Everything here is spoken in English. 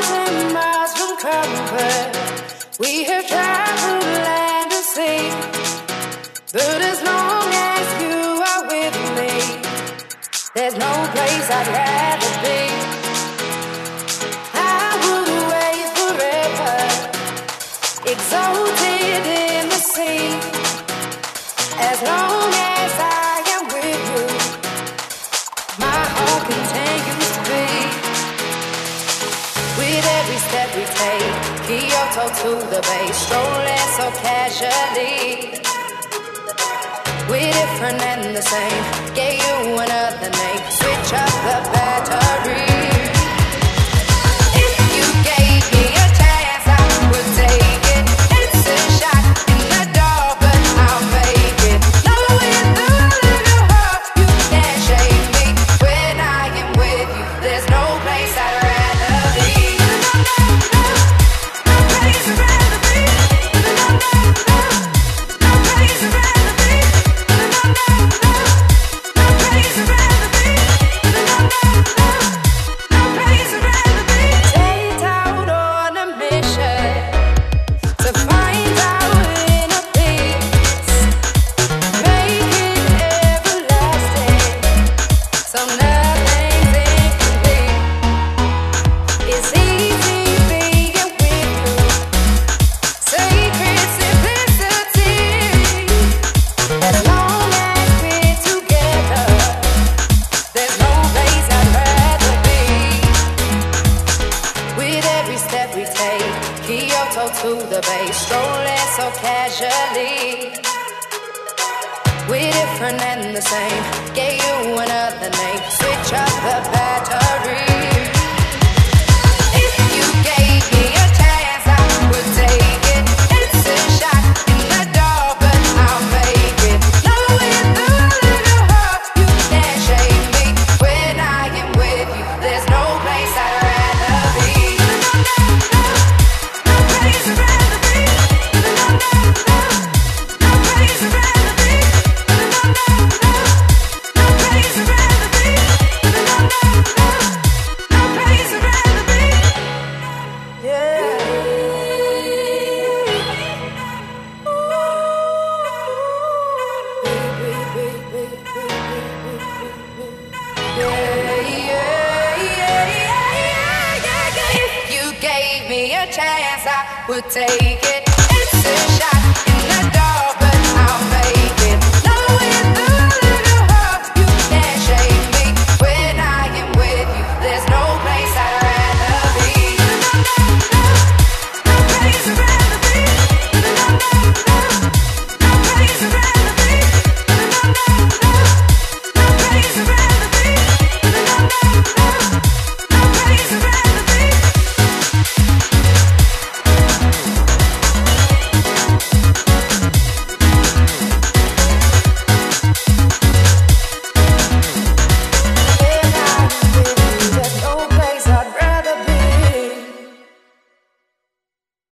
thousand miles from comfort. We have traveled land and sea, but as long as you are with me, there's no place I'd rather be. I would wait forever, exalted in the sea, as long as I am with you. My home continues to be. With every step we take, Kyoto to the bay, strolling so casually. We're different and the same, gave you another name, switch up the battery. If you gave me a chance, I would take it. It's a shot in the dark, but I'll make it. Knowing through your heart, you can't shake me. When I am with you, there's no place I'd rather be. No place I'd rather be. No place I'd rather be. To the bay, strolling so casually. We're different and the same, gave you another name, switch up the battery. If you gave me a chance, I would take it. It's a shot in the dark, but I'll make it. Knowing through your heart, you can't shake me. When I am with you, there's no place I'd rather be. If you gave me a chance, I would take it. It's a shot in the dark.